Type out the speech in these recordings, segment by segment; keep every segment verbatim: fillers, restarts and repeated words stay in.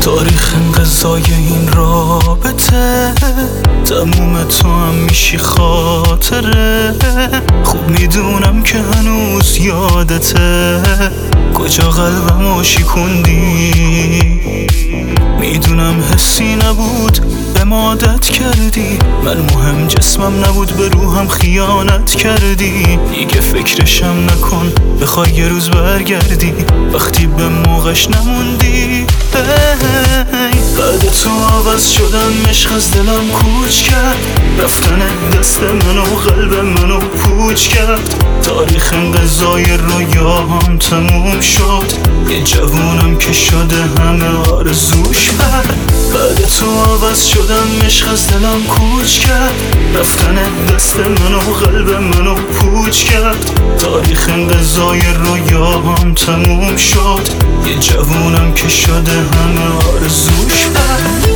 تاریخ انقضای این رابطه تموم تو هم میشی خاطره. خوب میدونم که هنوز یادته کجا قلبمو شکوندی. میدونم حسی نبود به ما عادت کردی، من مهم جسمم نبود به روحم خیانت کردی. دیگه فکرشم نکن بخوای یه روز برگردی وقتی به موقعش نموندی. بعد تو عوض شدم، عشق از دلم کوچ کرد، رفتن دست منو قلب منو پوچ کرد. تاریخ انقضای رویاهام تموم شد، یه جوونم که شده همه آرزوش برد. بعد تو عوض شدم، عشق از دلم کوچ کرد، رفتن دست منو قلب منو پوچ کرد. تاریخ انقضای رویاهام تموم شد، یه جوونم که شده همه آرزوش برد.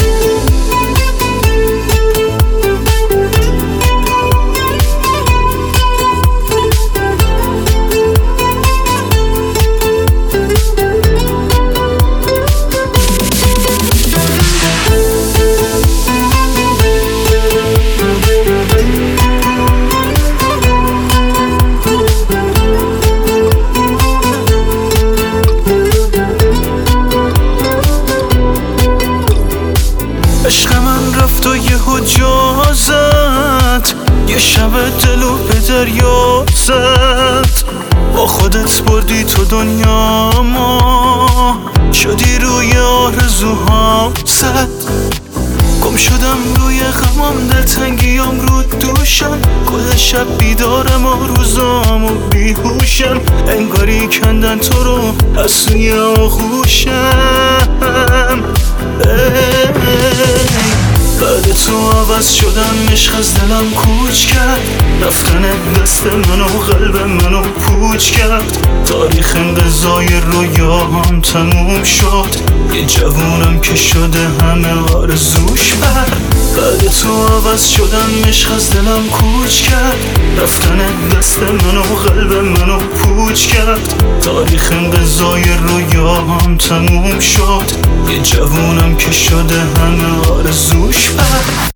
عشق من رفت و یهو جا زد، یه شب دلو به دریا زد. با خودت بردی تو دنیا ما، شدی روی آرزوهام زد. گم شدم روی غمام، دلتنگیام رو دوشم، کل شب بیدارم و روزام و بیهوشم. انگاری کندن تو رو از سوی آغوشم. بعد تو عوض شدم، عشق از دلم کوچ کرد، رفتن دست منو قلب منو پوچ کرد. تاریخ انقضای رویاهام تموم شد، یه جوونم که شده همه آرزوش برد. بعد تو عوض شدم، عشق از دلم کوچ کرد، رفتن دست منو قلب منو پوچ کرد. تاریخ انقضای رویاهام تموم شد، یه جوونم که شده همه آرزوش برد.